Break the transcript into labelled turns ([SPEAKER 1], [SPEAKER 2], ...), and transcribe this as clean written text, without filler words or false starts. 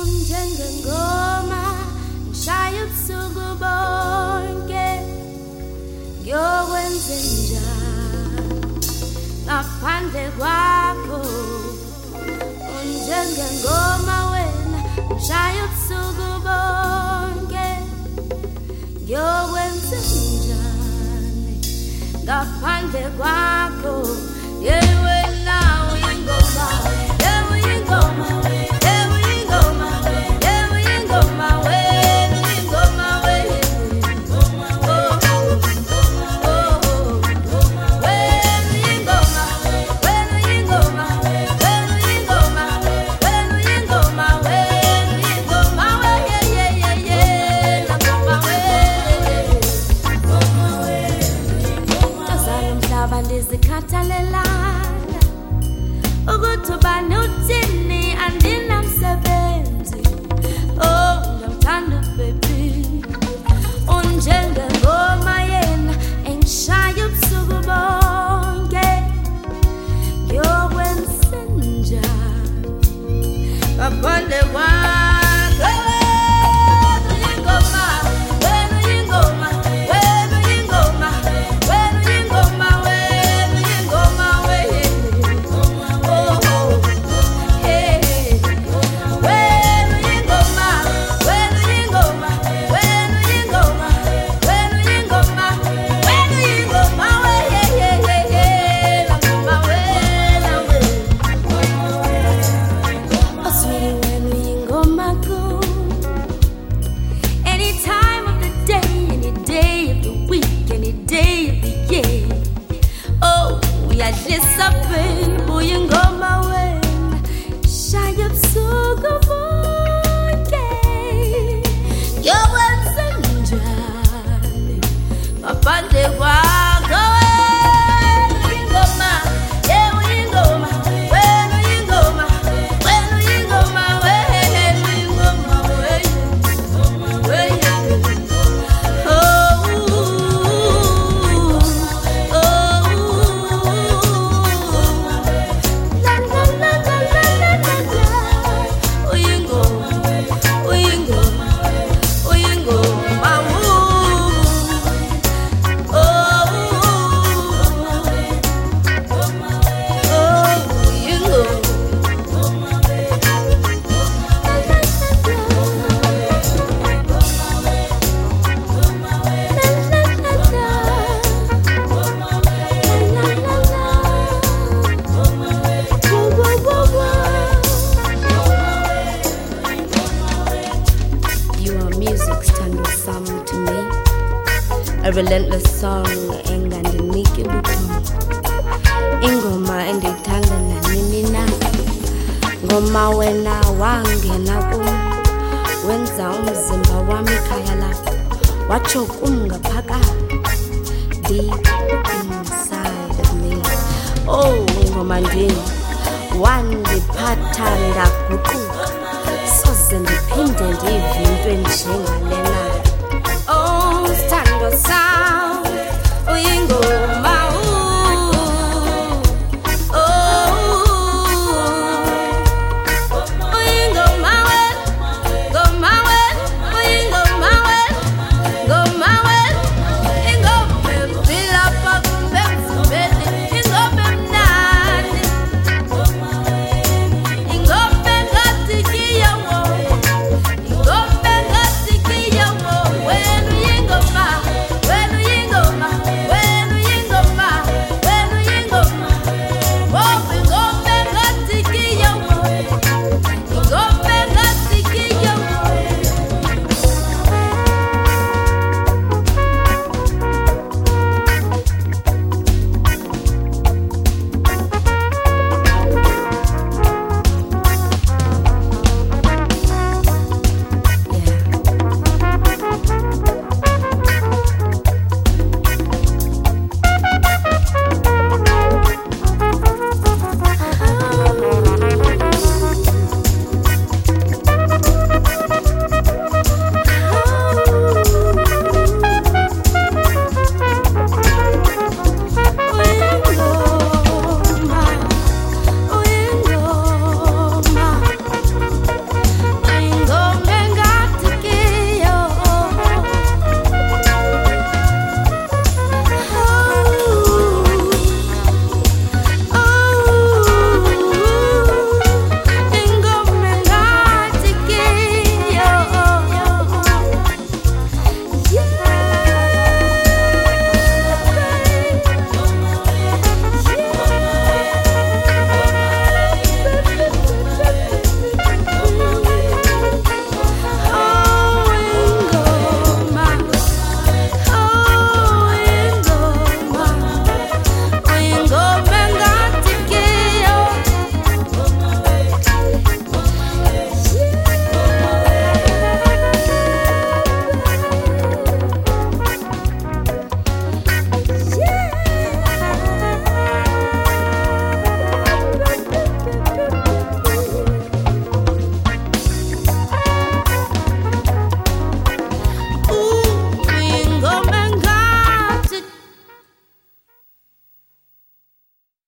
[SPEAKER 1] Njengengoma ngishaya ubusuku bonke ngiyokwenza njani ngaphandle kwakho njengengoma wena ngishaya ubusuku bonke ngiyokwenza njani ngaphandle kwakho yewe nawe ingoma yewe ingoma zikhathalelana ukuthi ubani uthini andinamsebenzi oh ngiyamthanda baby unjengengoma yena engishaya ubusuku bonke ngiyokwenza njani ngaphandle kwakho a relentless song engandiniki buthongo ingoma endiyithanda nanini na ngoma wena wangena kum wenza umzimba wami ikhaya lakho watsho kum ngaphakathi deep inside of me oh ngoma ndini wandiphatha ndaguquka soze ndiphinde ndive into enjengalena oh stand sound, we ain't go.